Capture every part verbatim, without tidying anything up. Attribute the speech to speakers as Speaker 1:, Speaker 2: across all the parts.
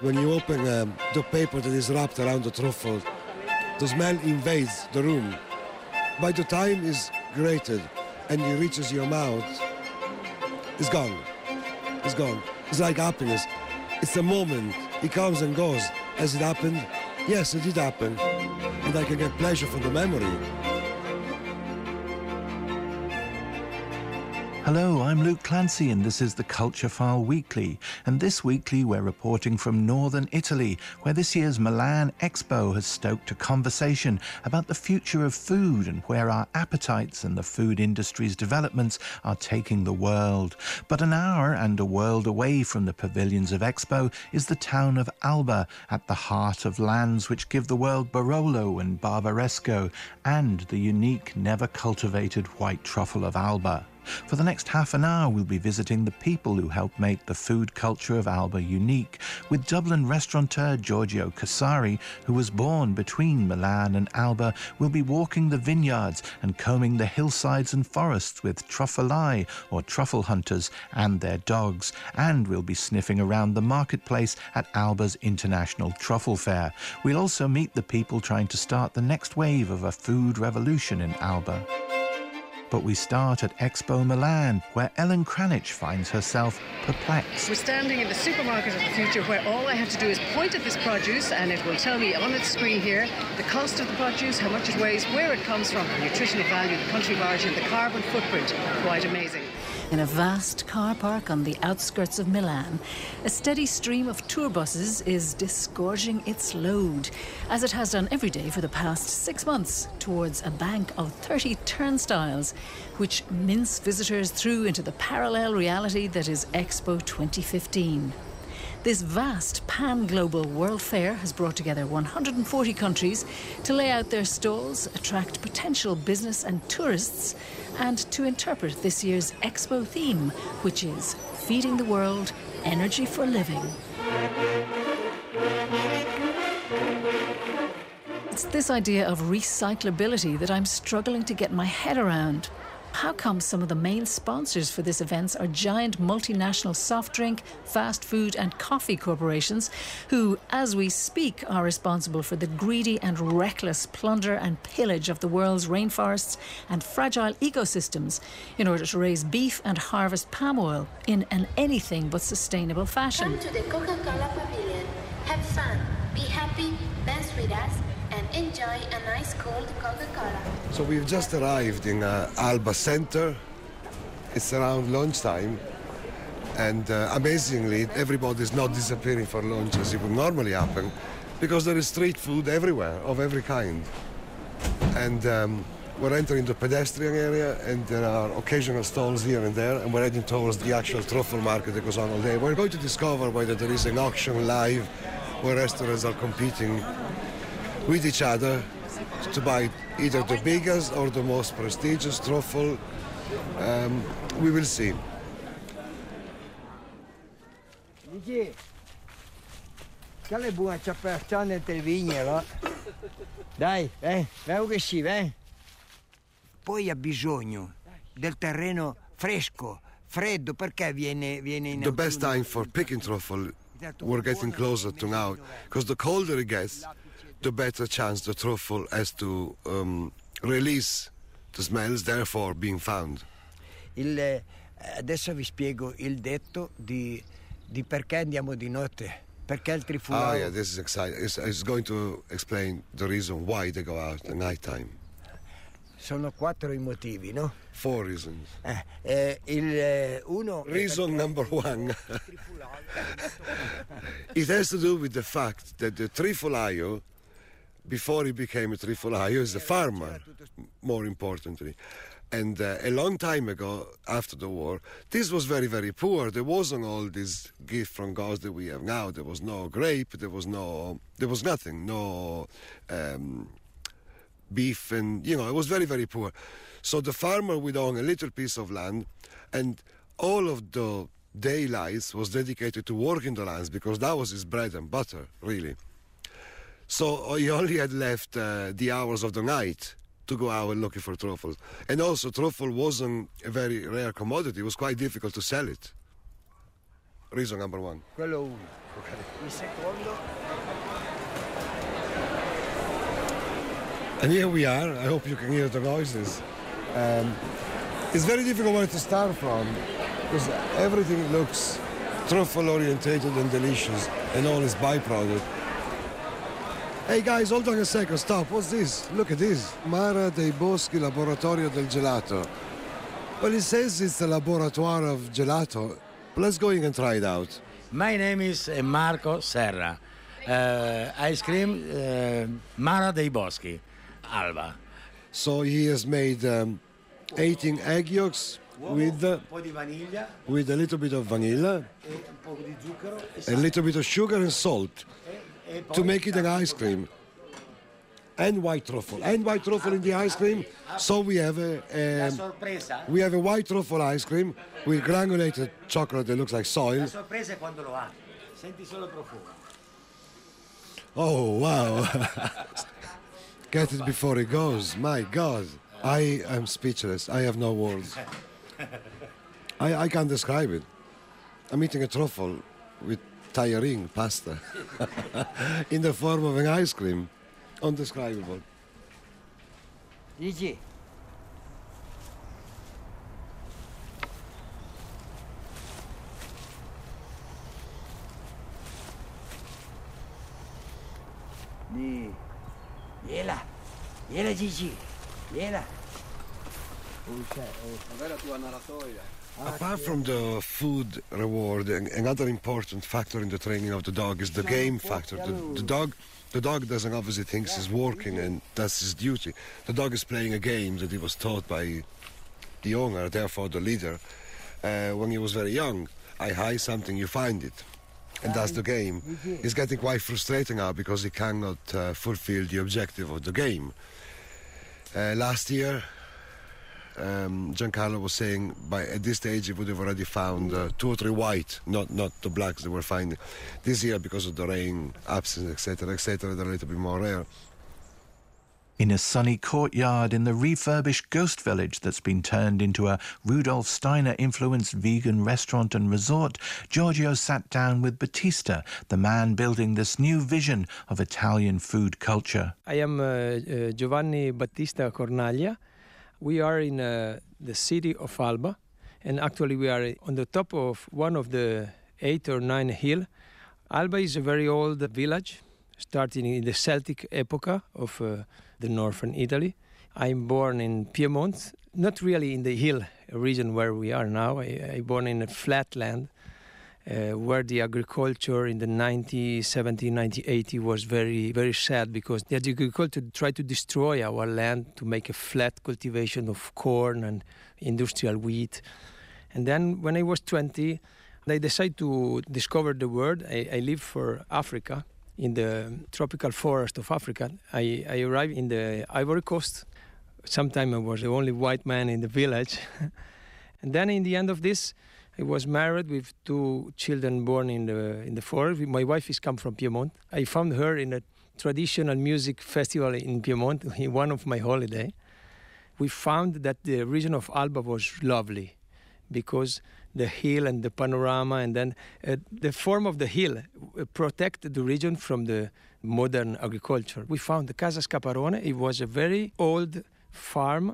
Speaker 1: When you open um, the paper that is wrapped around the truffle, the smell invades the room. By the time it's grated and it reaches your mouth, it's gone. It's gone. It's like happiness. It's a moment. It comes and goes. Has it happened? Yes, it did happen. And I can get pleasure from the memory.
Speaker 2: Hello, I'm Luke Clancy and this is the Culture File Weekly. And this weekly we're reporting from northern Italy, where this year's Milan Expo has stoked a conversation about the future of food and where our appetites and the food industry's developments are taking the world. But an hour and a world away from the pavilions of Expo is the town of Alba, at the heart of lands which give the world Barolo and Barbaresco and the unique, never-cultivated white truffle of Alba. For the next half an hour, we'll be visiting the people who help make the food culture of Alba unique, with Dublin restaurateur Giorgio Casari, who was born between Milan and Alba, will be walking the vineyards and combing the hillsides and forests with truffalai, or truffle hunters, and their dogs, and we'll be sniffing around the marketplace at Alba's International Truffle Fair. We'll also meet the people trying to start the next wave of a food revolution in Alba. But we start at Expo Milan, where Ellen Kranich finds herself perplexed.
Speaker 3: We're standing in the supermarket of the future, where all I have to do is point at this produce and it will tell me on its screen here the cost of the produce, how much it weighs, where it comes from, the nutritional value, the country of origin, the carbon footprint. Quite amazing.
Speaker 4: In a vast car park on the outskirts of Milan, a steady stream of tour buses is disgorging its load, as it has done every day for the past six months, towards a bank of thirty turnstiles, which mince visitors through into the parallel reality that is Expo twenty fifteen. This vast pan-global World Fair has brought together one hundred forty countries to lay out their stalls, attract potential business and tourists, and to interpret this year's Expo theme, which is Feeding the World, Energy for Living. It's this idea of recyclability that I'm struggling to get my head around. How come some of the main sponsors for this event are giant multinational soft drink, fast food and coffee corporations who, as we speak, are responsible for the greedy and reckless plunder and pillage of the world's rainforests and fragile ecosystems in order to raise beef and harvest palm oil in an anything but sustainable fashion?
Speaker 5: Come to the Coca-Cola Pavilion. Have fun, be happy, dance with us, and enjoy a nice cold Coca-Cola.
Speaker 1: So we've just arrived in uh, Alba Center. It's around lunchtime, and uh, amazingly, everybody's not disappearing for lunch as it would normally happen, because there is street food everywhere, of every kind. And um, we're entering the pedestrian area, and there are occasional stalls here and there, and we're heading towards the actual truffle market that goes on all day. We're going to discover whether there is an auction live where restaurants are competing with each other to buy either the biggest or the most prestigious truffle. Um, we will see.
Speaker 6: Dici, quale buona ciaperta nel vignolo? Dai, eh, vedi che sì, eh. Poi ha bisogno del terreno fresco, freddo, perché viene viene in
Speaker 1: The best time for picking truffle, we're getting closer to now, because the colder it gets, the better chance the truffle has to um, release the smells, therefore being found.
Speaker 6: Il, adesso vi spiego il detto di, di perché andiamo di notte, perché il trifulao...
Speaker 1: Ah, yeah, this is exciting. It's, it's going to explain the reason why they go out at night time.
Speaker 6: Sono quattro i motivi, no?
Speaker 1: Four reasons.
Speaker 6: Eh, eh, il, eh, uno
Speaker 1: Reason number one. It has to do with the fact that the trifolaio, before he became a trifolaio, is a farmer, more importantly. And uh, a long time ago, after the war, this was very, very poor. There wasn't all this gift from God that we have now. There was no grape, there was no, there was nothing, no um, beef, and, you know, it was very, very poor. So the farmer would own a little piece of land, and all of the daylights was dedicated to working the lands, because that was his bread and butter, really. So he only had left uh, the hours of the night to go out and looking for truffles. And also, truffle wasn't a very rare commodity. It was quite difficult to sell it. reason number one.
Speaker 6: Quello uno. Okay. Il secondo.
Speaker 1: And here we are. I hope you can hear the noises. Um, it's very difficult where to start from because everything looks truffle orientated and delicious and all is byproduct. Hey guys, hold on a second, stop, what's this? Look at this. Mara dei Boschi Laboratorio del Gelato. Well, it says it's the laboratoire of gelato. Let's go in and try it out.
Speaker 7: My name is Marco Serra. Uh, ice cream, uh, Mara dei Boschi, Alba.
Speaker 1: So he has made um, eighteen egg yolks with, uh, with a little bit of vanilla, a little bit of sugar and salt to make it an ice cream. And white truffle, and white truffle in the ice cream. So we have a, um, we have a white truffle ice cream with granulated chocolate that looks like soil. Oh wow! Get it before it goes. My God, I am speechless. I have no words. I, I can't describe it. I'm eating a truffle with tajarin pasta in the form of an ice cream. Undescribable.
Speaker 6: Gigi. Di. Gliela. Gliela Gigi. Gliela.
Speaker 1: Apart from the food reward, another important factor in the training of the dog is the game factor. The, the dog the dog doesn't obviously think he's working and that's his duty. The dog is playing a game that he was taught by the owner, therefore the leader. Uh, when he was very young, I hide something, you find it. And that's the game. He's getting quite frustrated now because he cannot uh, fulfill the objective of the game. Uh, last year, Um, Giancarlo was saying by at this stage he would have already found uh, two or three white, not not the blacks they were finding. This year, because of the rain, absence, et cetera, et cetera, they're a little bit more rare.
Speaker 2: In a sunny courtyard in the refurbished Ghost Village that's been turned into a Rudolf Steiner-influenced vegan restaurant and resort, Giorgio sat down with Battista, the man building this new vision of Italian food culture.
Speaker 8: I am uh, uh, Giovanni Battista Cornaglia. We are in uh, the city of Alba, and actually we are on the top of one of the eight or nine hill. Alba is a very old village, starting in the Celtic epoch of uh, the northern Italy. I'm born in Piedmont, not really in the hill region where we are now. I, I born in a flat land uh, where the agriculture in the nineteen seventy, nineteen eighty was very, very sad because the agriculture tried to destroy our land to make a flat cultivation of corn and industrial wheat. And then when I was twenty, I decided to discover the world. I, I lived for Africa, in the tropical forest of Africa. I, I arrived in the Ivory Coast. Sometime I was the only white man in the village. And then in the end of this, I was married with two children born in the in the forest. My wife is come from Piedmont. I found her in a traditional music festival in Piedmont in one of my holiday. We found that the region of Alba was lovely because the hill and the panorama, and then uh, the form of the hill uh, protected the region from the modern agriculture. We found the Casa Scaparone. It was a very old farm.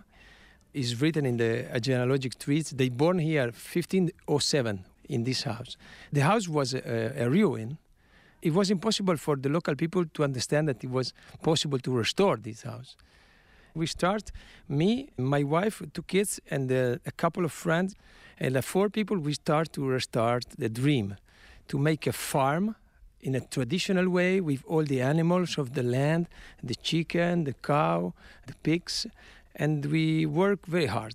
Speaker 8: Is written in the genealogic trees. They born here fifteen oh seven in this house. The house was a, a ruin. It was impossible for the local people to understand that it was possible to restore this house. We start, me, my wife, two kids, and uh, a couple of friends, and uh, four people, we start to restart the dream, to make a farm in a traditional way with all the animals of the land, the chicken, the cow, the pigs, and we work very hard.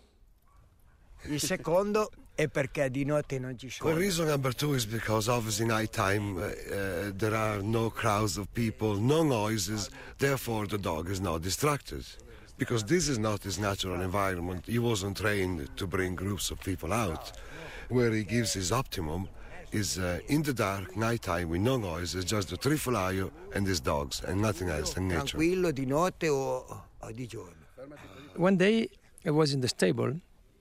Speaker 6: Il secondo è perché di notte non ci sono.
Speaker 1: Well, reason number two is because obviously night time uh, uh, there are no crowds of people, no noises, therefore the dog is not distracted. Because this is not his natural environment. He wasn't trained to bring groups of people out. Where he gives his optimum is uh, in the dark, night time with no noises, just the trifolaio and his dogs and nothing else in nature.
Speaker 6: Tranquillo di notte o, o di giorno.
Speaker 8: One day I was in the stable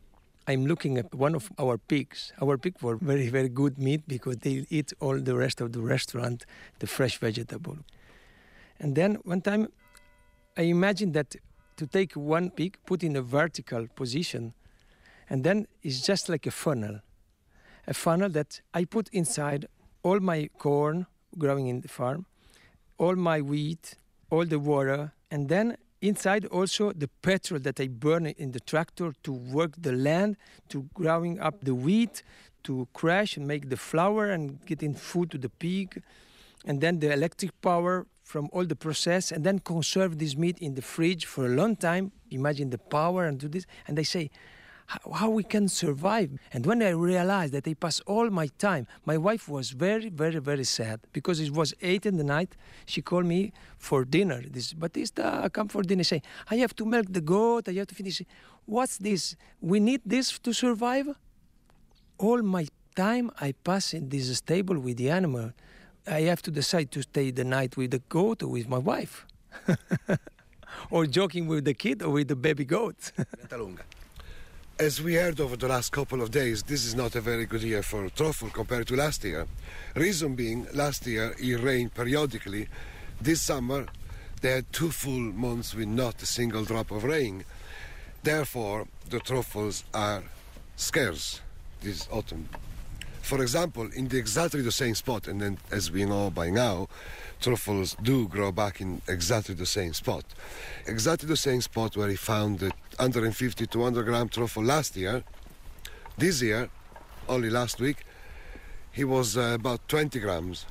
Speaker 8: I'm looking at one of our pigs. Our pigs were very, very good meat because they eat all the rest of the restaurant, the fresh vegetable. And then one time I imagined that to take one pig, put in a vertical position, and then it's just like a funnel. A funnel that I put inside all my corn growing in the farm, all my wheat, all the water, and then inside also the petrol that I burn in the tractor to work the land, to growing up the wheat, to crush and make the flour and getting food to the pig, and then the electric power from all the process, and then conserve this meat in the fridge for a long time. Imagine the power and do this. And they say, how, how we can survive? And when I realized that I pass all my time, my wife was very, very, very sad because it was eight in the night. She called me for dinner. This, Batista, come for dinner. Say, I have to milk the goat. I have to finish. What's this? We need this to survive? All my time I pass in this stable with the animal. I have to decide to stay the night with the goat or with my wife. Or joking with the kid or with the baby goat.
Speaker 1: As we heard over the last couple of days, this is not a very good year for truffle compared to last year. Reason being, last year it rained periodically. This summer, they had two full months with not a single drop of rain. Therefore, the truffles are scarce this autumn. For example, in the exactly the same spot, and then as we know by now, truffles do grow back in exactly the same spot. Exactly the same spot where he found the one hundred fifty to two hundred gram truffle last year. This year, only last week, he was uh, about twenty grams.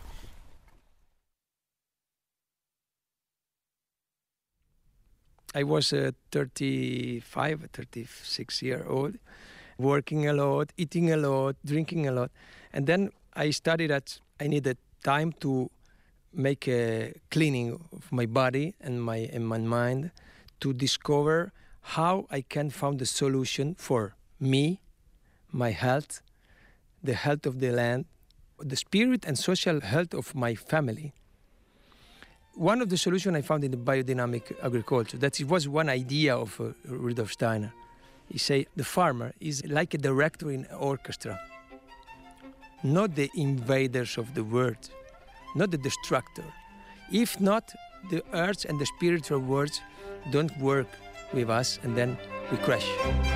Speaker 8: I was uh, thirty-five, thirty-six year old, working a lot, eating a lot, drinking a lot. And then I studied that I needed time to make a cleaning of my body and my, and my mind to discover how I can find the solution for me, my health, the health of the land, the spirit and social health of my family. One of the solutions I found in the biodynamic agriculture, that it was one idea of uh, Rudolf Steiner. He said the farmer is like a director in an orchestra, not the invaders of the world, not the destructor. If not, the earth and the spiritual worlds don't work with us, and then we crash.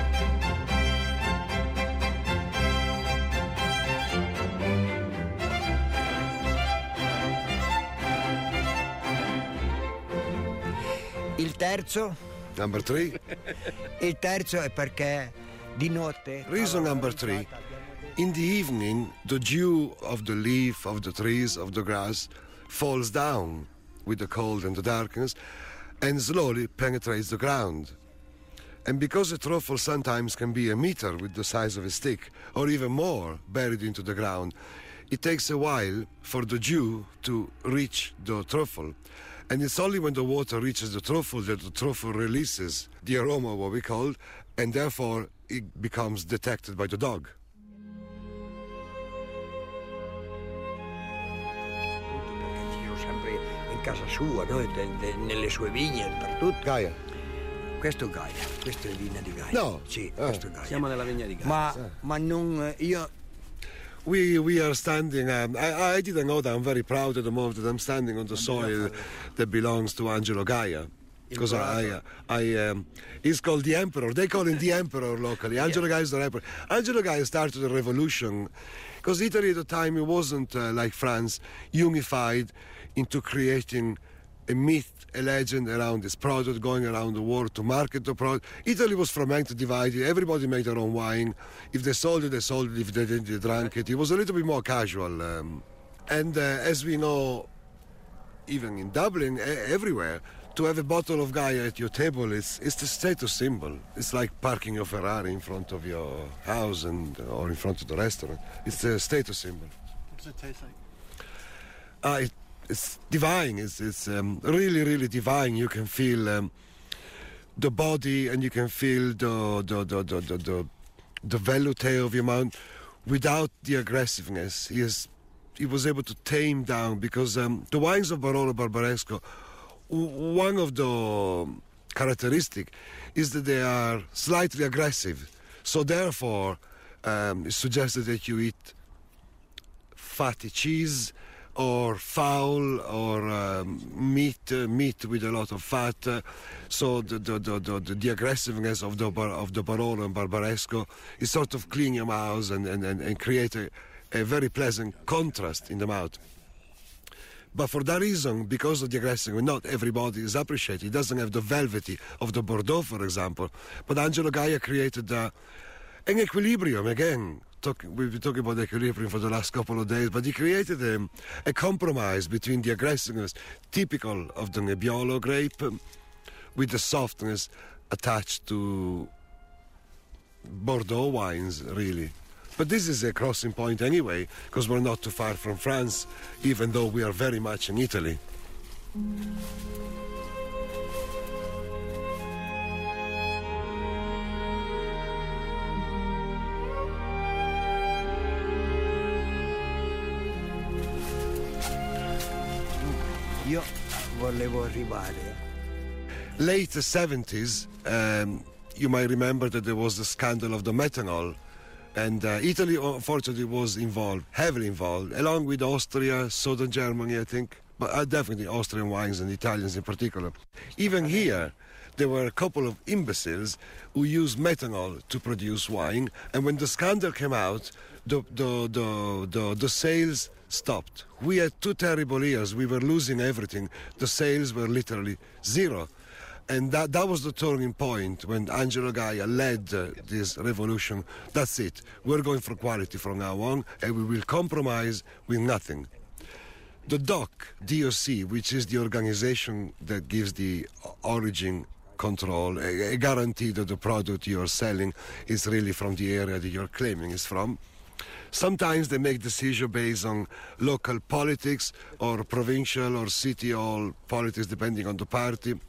Speaker 6: Il terzo?
Speaker 1: Number three.
Speaker 6: Il terzo è perché di notte...
Speaker 1: Reason number three. In the evening, the dew of the leaf, of the trees, of the grass falls down with the cold and the darkness and slowly penetrates the ground. And because a truffle sometimes can be a meter with the size of a stick or even more buried into the ground, it takes a while for the dew to reach the truffle. And it's only when the water reaches the truffle that the truffle releases the aroma, what we call, and therefore it becomes detected by the dog.
Speaker 6: Sempre in casa sua, no? Nelle sue vigne, dappertutto.
Speaker 1: Gaia.
Speaker 6: Questo è Gaia, questa è vigna di Gaia.
Speaker 1: No.
Speaker 6: Sì,
Speaker 1: Ah.
Speaker 6: questo è Gaia.
Speaker 9: Siamo nella vigna di Gaia.
Speaker 6: Ma, ma non... io...
Speaker 1: We we are standing. Um, I, I didn't know that. I'm very proud at the moment that I'm standing on the soil that belongs to Angelo Gaia, because I I um, he's called the Emperor. They call him the Emperor locally. Angelo Gaia is the Emperor. Angelo Gaia started the revolution, because Italy at the time it wasn't uh, like France, unified into creating a myth, a legend around this product, going around the world to market the product. Italy was fragmented, divided. Everybody made their own wine. If they sold it, they sold it. If they didn't, they drank it. It was a little bit more casual. Um, and uh, as we know, even in Dublin, e- everywhere, to have a bottle of Gaia at your table is it's the status symbol. It's like parking your Ferrari in front of your house and or in front of the restaurant. It's the status symbol.
Speaker 9: What does it taste like?
Speaker 1: Uh, it, It's divine. It's, it's um, really, really divine. You can feel um, the body, and you can feel the the the the the, the, the velouté of your mouth without the aggressiveness. He is he was able to tame down, because um, the wines of Barolo Barbaresco, w- one of the characteristic is that they are slightly aggressive. So therefore, um, it's suggested that you eat fatty cheese or fowl or um, meat uh, meat with a lot of fat. Uh, so the the, the the the aggressiveness of the bar, of the Barolo and Barbaresco is sort of clean your mouth and, and, and, and create a, a very pleasant contrast in the mouth. But for that reason, because of the aggressiveness, not everybody is appreciated. It doesn't have the velvety of the Bordeaux, for example. But Angelo Gaja created uh, an equilibrium again. Talk, we've been talking about equilibrium for the last couple of days, but he created a, a compromise between the aggressiveness typical of the Nebbiolo grape um, with the softness attached to Bordeaux wines, really. But this is a crossing point anyway, because we're not too far from France, even though we are very much in Italy.
Speaker 6: Io volevo arrivare.
Speaker 1: Late seventies, um, you might remember that there was the scandal of the methanol, and uh, Italy unfortunately was involved, heavily involved, along with Austria, southern Germany, I think, but uh, definitely Austrian wines and Italians in particular. Even here, there were a couple of imbeciles who used methanol to produce wine, and when the scandal came out, the the the the, the sales stopped. We had two terrible years. We were losing everything. The sales were literally zero. And that, that was the turning point when Angelo Gaja led uh, this revolution. That's it. We're going for quality from now on, and we will compromise with nothing. The D O C, D O C, which is the organization that gives the origin control, a, a guarantee that the product you're selling is really from the area that you're claiming it's from. Sometimes they make decisions based on local politics or provincial or city hall politics, depending on the party.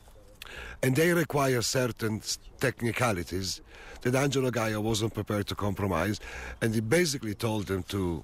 Speaker 1: And they require certain technicalities that Angelo Gaja wasn't prepared to compromise. And he basically told them to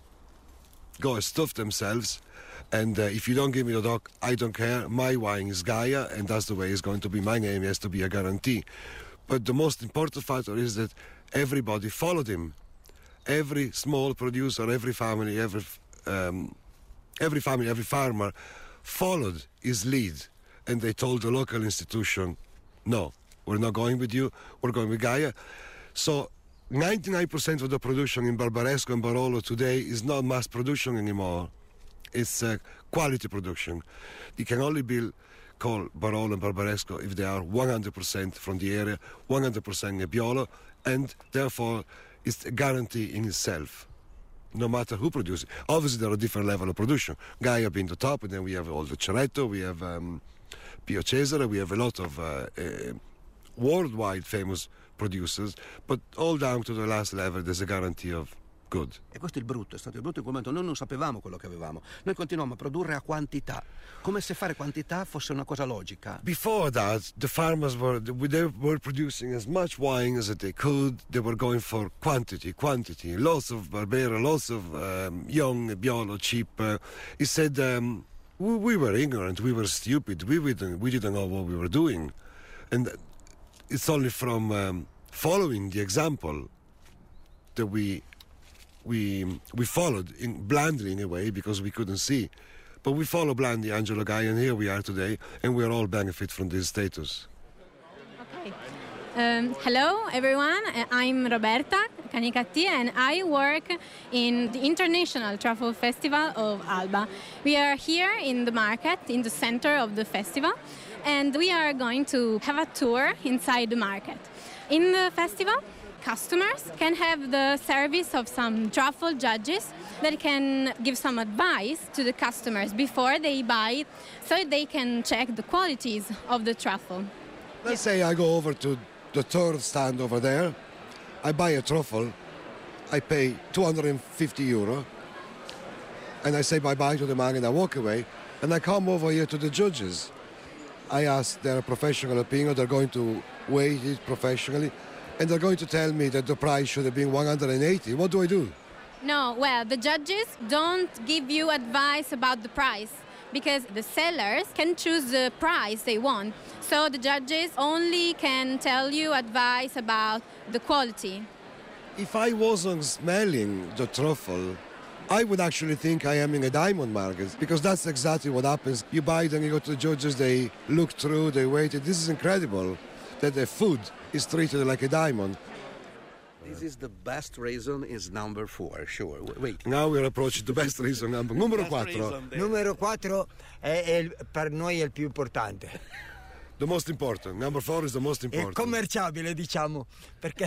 Speaker 1: go and stuff themselves. And uh, if you don't give me the D O C, I don't care. My wine is Gaja, and that's the way it's going to be. My name has to be a guarantee. But the most important factor is that everybody followed him. Every small producer, every family, every um, every family, every farmer followed his lead, and they told the local institution, "No, we're not going with you. We're going with Gaja." So, ninety-nine percent of the production in Barbaresco and Barolo today is not mass production anymore. It's uh, quality production. You can only be called Barolo and Barbaresco if they are one hundred percent from the area, one hundred percent Nebbiolo, and therefore it's a guarantee in itself, no matter who produces it. Obviously, there are different levels of production. Gaja being the top, and then we have all the Ceretto, we have um, Pio Cesare, we have a lot of uh, uh, worldwide famous producers, but all down to the last level, there's a guarantee of good.
Speaker 9: E questo è il brutto, è stato il brutto in quel momento. Noi non sapevamo quello che avevamo. Noi continuavamo a produrre a quantità, come se fare quantità fosse una cosa logica.
Speaker 1: Before that, the farmers were they were producing as much wine as they could. They were going for quantity, quantity. Lots of Barbera, lots of um, young Nebbiolo, cheap. Uh, he said um, we, we were ignorant, we were stupid, we didn't, we didn't know what we were doing. And it's only from um, following the example that we we we followed in, blindly in a way, because we couldn't see. But we follow blindly Angelo Gaja, and here we are today, and we are all benefit from this status.
Speaker 10: Okay. Um, hello, everyone. I'm Roberta Canicatti, and I work in the International Truffle Festival of Alba. We are here in the market, in the center of the festival, and we are going to have a tour inside the market. In the festival, customers can have the service of some truffle judges that can give some advice to the customers before they buy, so they can check the qualities of the truffle.
Speaker 1: Let's say I go over to the third stand over there, I buy a truffle, I pay two hundred fifty euro, and I say bye-bye to the man and I walk away, and I come over here to the judges. I ask their professional opinion, they're going to weigh it professionally, and they're going to tell me that the price should have been one hundred eighty. What do I do?
Speaker 10: No, well, the judges don't give you advice about the price, because the sellers can choose the price they want. So the judges only can tell you advice about the quality.
Speaker 1: If I wasn't smelling the truffle, I would actually think I am in a diamond market, because that's exactly what happens. You buy them, you go to the judges, they look through, they wait. This is incredible that the food is treated like a diamond.
Speaker 9: This is the best reason is number four, sure. Wait.
Speaker 1: Now we're approaching the best reason number. Numero quattro.
Speaker 6: Numero quattro è, è il, per noi è il più importante.
Speaker 1: The most important. Number four is the most important.
Speaker 6: È commerciabile, diciamo, perché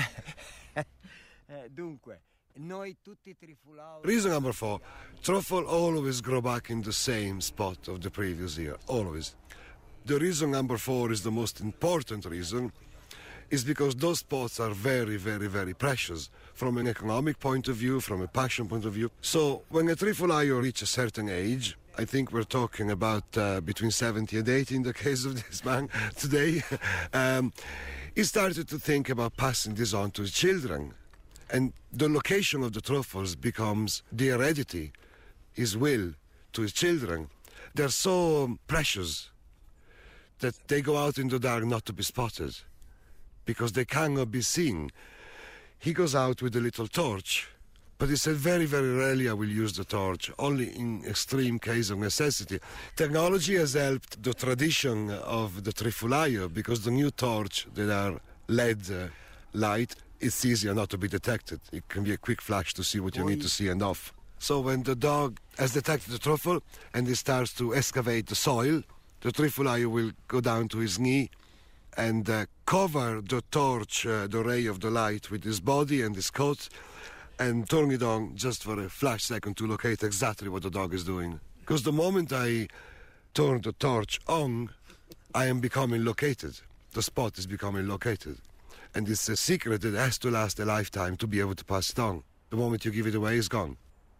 Speaker 6: dunque noi tutti trifulao.
Speaker 1: Reason number four, truffle always grow back in the same spot of the previous year, always. The reason number four is the most important reason, is because those spots are very, very, very precious from an economic point of view, from a passion point of view. So when a trifolaio reaches a certain age, I think we're talking about uh, between seventy and eighty in the case of this man today, um, he started to think about passing this on to his children. And the location of the truffles becomes the heredity, his will to his children. They're so precious that they go out in the dark not to be spotted, because they cannot be seen. He goes out with a little torch, but he said very, very rarely I will use the torch, only in extreme case of necessity. Technology has helped the tradition of the trifolaio, because the new torch that are L E D uh, light, it's easier not to be detected. It can be a quick flash to see what you need to see and off. So when the dog has detected the truffle and he starts to excavate the soil, the trifolaio will go down to his knee and uh, cover the torch, uh, the ray of the light, with his body and his coat, and turn it on just for a flash second to locate exactly what the dog is doing. Because the moment I turn the torch on, I am becoming located. The spot is becoming located. And it's a secret that has to last a lifetime to be able to pass it on. The moment you give it away, it's gone.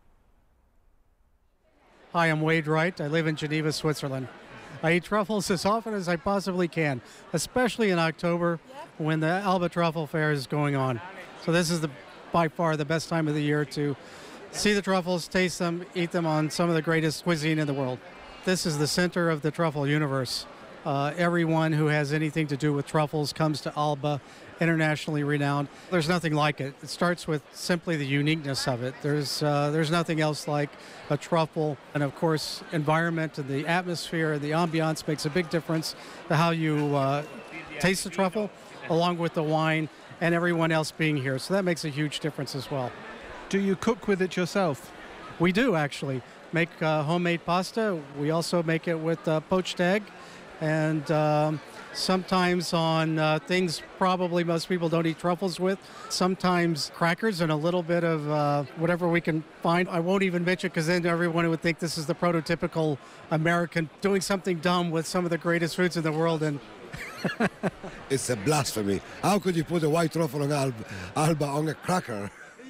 Speaker 11: Hi, I'm Wade Wright. I live in Geneva, Switzerland. I eat truffles as often as I possibly can, especially in October when the Alba Truffle Fair is going on. So this is the, by far the best time of the year to see the truffles, taste them, eat them on some of the greatest cuisine in the world. This is the center of the truffle universe. Uh, everyone who has anything to do with truffles comes to Alba, internationally renowned. There's nothing like it. It starts with simply the uniqueness of it. There's uh, there's nothing else like a truffle. And of course, environment and the atmosphere and the ambiance makes a big difference to how you uh, taste the truffle, along with the wine and everyone else being here. So that makes a huge difference as well.
Speaker 2: Do you cook with it yourself?
Speaker 11: We do, actually. Make uh, homemade pasta. We also make it with uh, poached egg. And um, sometimes on uh, things probably most people don't eat truffles with. Sometimes crackers and a little bit of uh, whatever we can find. I won't even mention because then everyone would think this is the prototypical American doing something dumb with some of the greatest foods in the world. And
Speaker 1: it's a blasphemy. How could you put a white truffle on Alba, Alba on a cracker?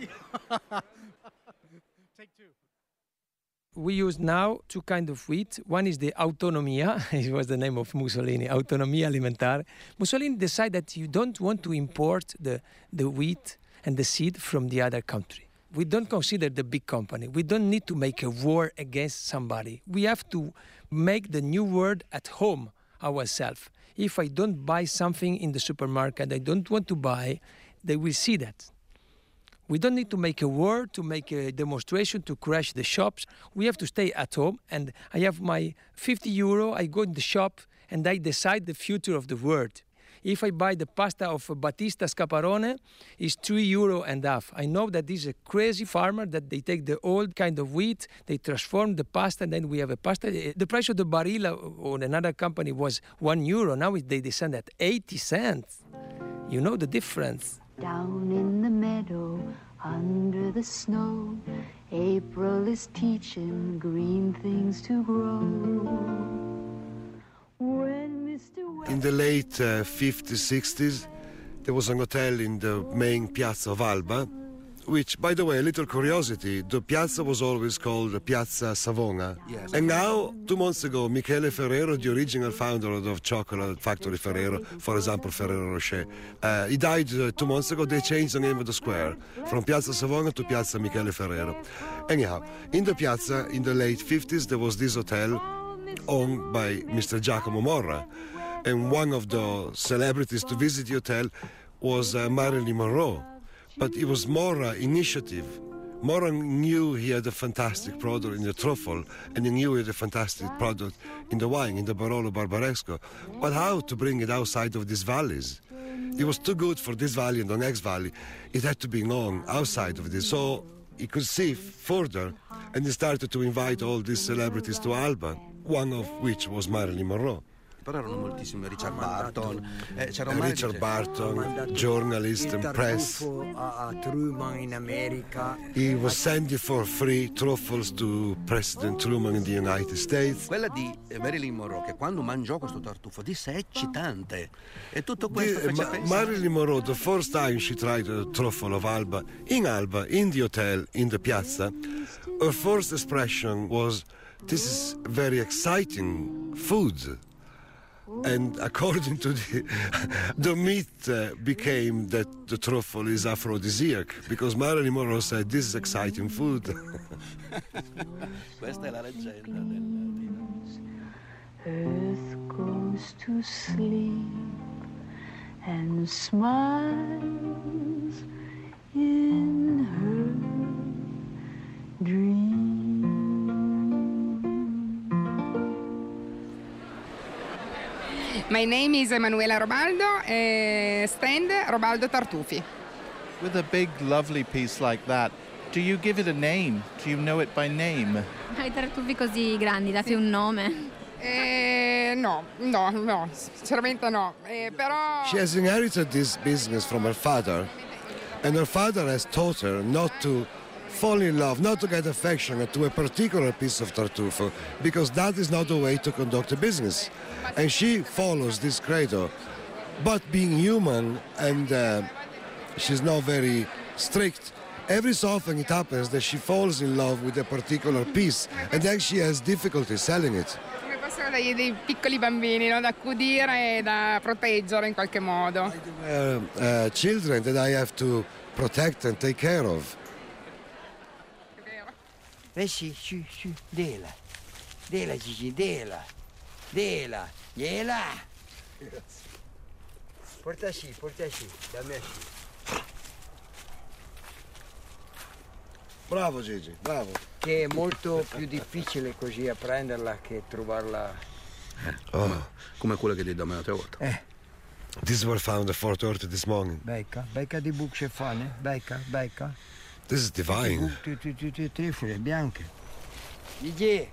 Speaker 8: We use now two kinds of wheat. One is the Autonomia, it was the name of Mussolini, Autonomia Alimentare. Mussolini decided that you don't want to import the, the wheat and the seed from the other country. We don't consider the big company. We don't need to make a war against somebody. We have to make the new world at home ourselves. If I don't buy something in the supermarket I don't want to buy, they will see that. We don't need to make a war, to make a demonstration, to crash the shops. We have to stay at home, and I have my fifty euro, I go in the shop, and I decide the future of the world. If I buy the pasta of Battista Scaparone, it's three euro and a half. I know that this is a crazy farmer, that they take the old kind of wheat, they transform the pasta, and then we have a pasta. The price of the Barilla on another company was one euro. Now they descend at eighty cents. You know the difference.
Speaker 12: Down in the meadow, under the snow, April is teaching green things to grow. When Mister
Speaker 1: In the late uh, fifties, sixties, there was an hotel in the main piazza of Alba, which, by the way, a little curiosity, the piazza was always called the Piazza Savona.
Speaker 9: Yes.
Speaker 1: And now, two months ago, Michele Ferrero, the original founder of the chocolate factory Ferrero, for example, Ferrero Rocher, uh, he died uh, two months ago. They changed the name of the square from Piazza Savona to Piazza Michele Ferrero. Anyhow, in the piazza, in the late fifties, there was this hotel owned by Mister Giacomo Morra. And one of the celebrities to visit the hotel was uh, Marilyn Monroe. but it was Mora initiative. Mora knew he had a fantastic product in the truffle, and he knew he had a fantastic product in the wine, in the Barolo Barbaresco. But how to bring it outside of these valleys? It was too good for this valley and the next valley. It had to be known outside of this. So he could see further, and he started to invite all these celebrities to Alba, one of which was Marilyn Monroe.
Speaker 9: Però erano moltissimi, Richard Barton, eh, c'era un
Speaker 1: Richard Barton, journalist and press.
Speaker 6: A, a Truman in America.
Speaker 1: He was sending for free truffles to President Truman in the United States.
Speaker 9: Quella di Marilyn Monroe, che quando mangiò questo tartufo disse è eccitante. E tutto questo
Speaker 1: the,
Speaker 9: fece
Speaker 1: Ma-
Speaker 9: pensare...
Speaker 1: Marilyn Monroe, the first time she tried a truffle of Alba, in Alba, in the hotel, in the piazza, her first expression was, this is very exciting food. And according to the, the myth uh, became that the truffle is aphrodisiac, because Marilyn Monroe said, this is exciting food.
Speaker 9: Questa è la leggenda del...
Speaker 12: Earth goes to sleep and smiles in her dreams.
Speaker 13: My name is Emanuela Robaldo, uh, stand Robaldo Tartufi.
Speaker 2: With a big, lovely piece like that, do you give it a name? Do you know it by name?
Speaker 10: Ai tartufi così grandi, dati un nome?
Speaker 13: Eh, no, no, no, sinceramente no. Eh, però...
Speaker 1: She has inherited this business from her father, and her father has taught her not to fall in love, not to get affection to a particular piece of tartufo, because that is not the way to conduct a business. And she follows this credo, but being human and uh, she's not very strict, every so often it happens that she falls in love with a particular piece and then she has difficulty selling it.
Speaker 13: Come fossero dei, dei piccoli bambini, no? Da accudire e da proteggere in qualche modo.
Speaker 1: Uh, uh, children that I have to protect and take care of.
Speaker 6: Eh sì, sì, sì, dela. Dela Gigi, dela. Dela, gliela. Portaci, portaci, dammi a sci.
Speaker 1: Bravo Gigi, bravo.
Speaker 6: Che è molto più difficile così a prenderla che trovarla.
Speaker 9: Eh, oh, come quello che ti do me l'altra volta.
Speaker 6: Eh.
Speaker 1: These were found at four thirty this morning.
Speaker 6: Becca, becca di bucce fane, becca, becca.
Speaker 1: This is divine.
Speaker 6: Tutte trifole bianche. Gigi.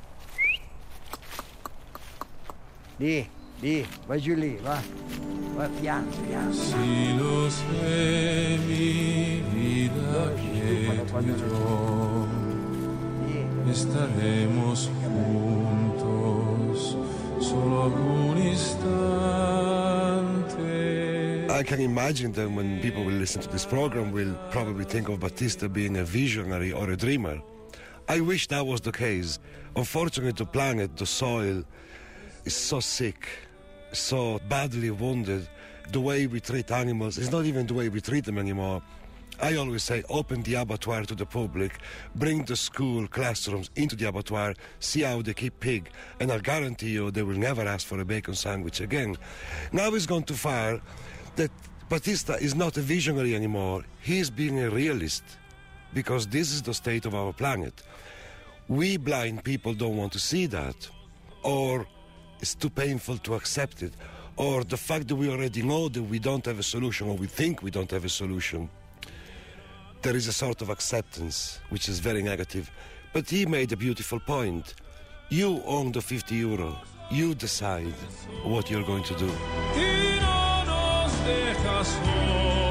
Speaker 6: Di, di, vai giù lì, va. Va piano, piano.
Speaker 14: Si lo sé mi vida quieto e staremos juntos solo un istante.
Speaker 1: I can imagine that when people will listen to this program will probably think of Battista being a visionary or a dreamer. I wish that was the case. Unfortunately, the planet, the soil, is so sick, so badly wounded. The way we treat animals is not even the way we treat them anymore. I always say, open the abattoir to the public, bring the school classrooms into the abattoir, see how they keep pig, and I'll guarantee you they will never ask for a bacon sandwich again. Now it's gone too far that Battista is not a visionary anymore. He is being a realist, because this is the state of our planet. We blind people don't want to see that, or it's too painful to accept it, or the fact that we already know that we don't have a solution, or we think we don't have a solution. There is a sort of acceptance, which is very negative. But he made a beautiful point. You own the fifty euro. You decide what you're going to do.
Speaker 14: Y no nos deja solos.